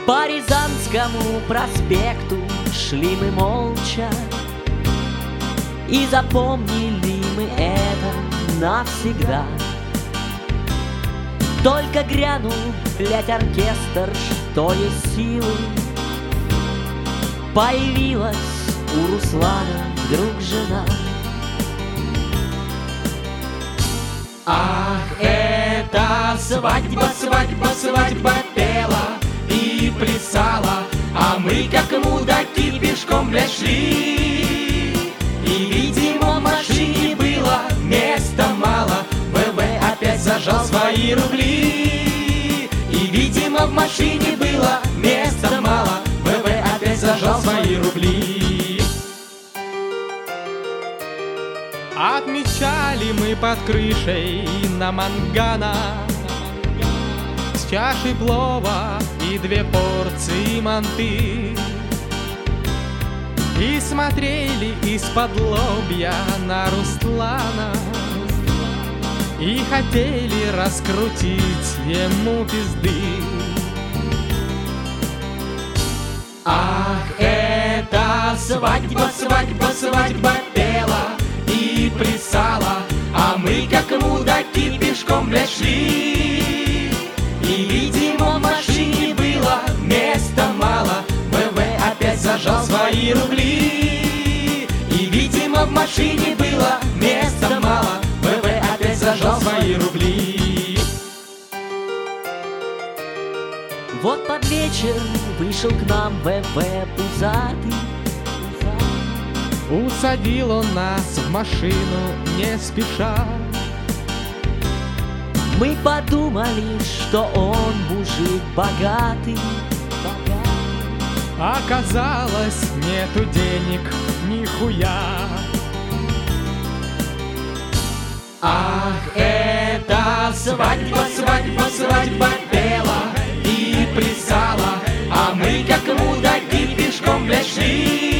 По Рязанскому проспекту шли мы молча, и запомнили мы это навсегда. Только грянул, блядь, оркестр, что есть силы, появилась у Руслана вдруг жена. Ах, это свадьба, свадьба, свадьба пела и плясала, а мы, как мудаки, пешком, блядь, шли. И, видимо, в машине было места мало, ВВ опять зажал свои рубли. И, видимо, в машине было места мало, ВВ опять зажал свои рубли. Отмечали мы под крышей на Мангана с чашей плова и 2 порции манты. И смотрели из-под лобья на Руслана и хотели раскрутить ему пизды. Ах, это свадьба, свадьба, свадьба пела и плясала, а мы, как мудаки, пешком, блядь, шли. И, видимо, в машине было места мало, ВВ опять зажал свои рубли. И, видимо, в машине было места мало, ВВ опять зажал свои рубли. Вот под вечер вышел к нам ВВ пузатый. Усадил он нас в машину не спеша. Мы подумали, что он мужик богатый. Оказалось, нету денег нихуя. Ах, это свадьба, свадьба, свадьба пела и плясала, а мы, как мудаки, пешком, блядь, шли.